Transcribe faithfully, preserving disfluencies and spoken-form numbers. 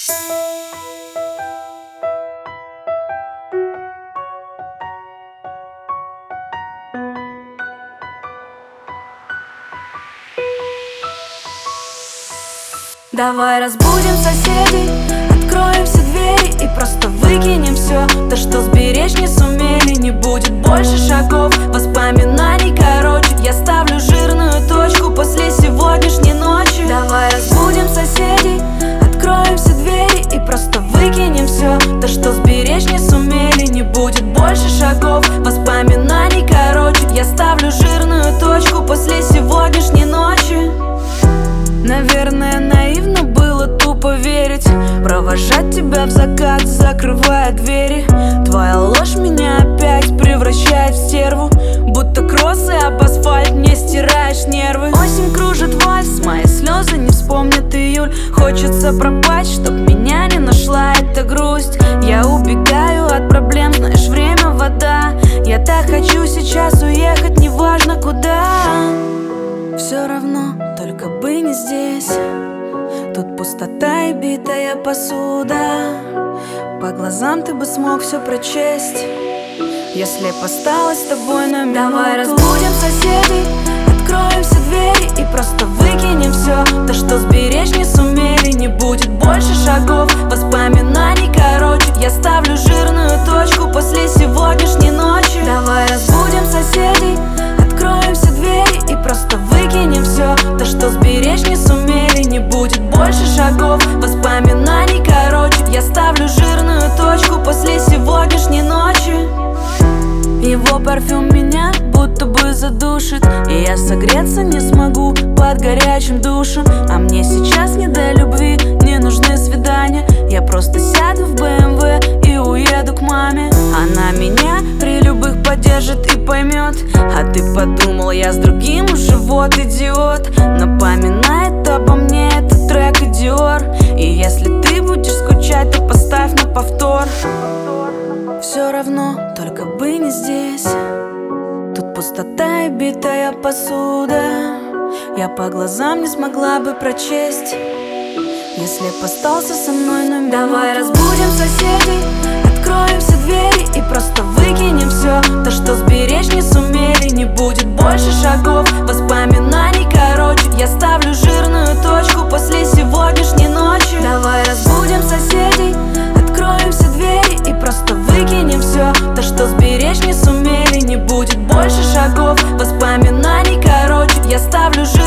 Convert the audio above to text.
Давай разбудим соседей, откроем все двери и просто выкинем все. То, что сберечь не сумели, не будет больше шагов, воспоминаний короче. Я ставлю жирную точку после сегодняшней ночи. Давай разбудим соседей, откроем все двери и просто выкинем все. То, что сберечь не сумели, не будет больше шагов, воспоминаний короче. Я ставлю жирную точку после сегодняшней ночи. Наверное, наивно было тупо верить, провожать тебя в закат, закрывая двери. Твоя ложь меня опять превращает в стерву, будто кроссы об асфальт мне стираешь нервы. Осень кружит вальс, мои слезы не вспомнят июль. Хочется пропасть, чтоб меня не нашла эта грусть. Я убегаю от проблем, знаешь, время вода. Я так хочу сейчас уехать, неважно куда. Все равно, только бы не здесь. Тут пустота и битая посуда. По глазам ты бы смог все прочесть, если б осталась с тобой на минуту. Давай разбудим соседей, откроем все двери и просто выкинем все. То, что сберечь не сумели, не будет больше шагов, воспоминаний короче. Я ставлю жирную точку после сегодняшней ночи. Давай разбудим соседей, откроем все двери и просто выкинем все. То, что сберечь не сумели, не будет больше шагов, воспоминаний короче. Я ставлю жирную точку после сегодняшней ночи. Его парфюм меня будто бы задушит, и я согреться не смогу под горячим душем. А мне сейчас не до любви, не нужны свидания. Я просто сяду в бэ эм вэ и уеду к маме. Она меня при любых поддержит и поймет. А ты подумал, я с другим уже, вот идиот. Напоминает обо мне этот трек и Диор. И если ты будешь скучать, то поставь на повтор. Все равно, только бы не здесь. Тут пустота и битая посуда. Я по глазам не смогла бы прочесть, если б остался со мной на минуту. Давай разбудим соседей, откроем все двери и просто выкинем все. То, что сберечь не сумели, не будет больше шагов, воспоминаний короче. Я ставлю жирную точку после сегодняшней ночи. Давай разбудим соседей, откроем все двери и просто выкинем все. То, что сберечь не сумели, не будет больше шагов, воспоминаний короче. Я ставлю жирную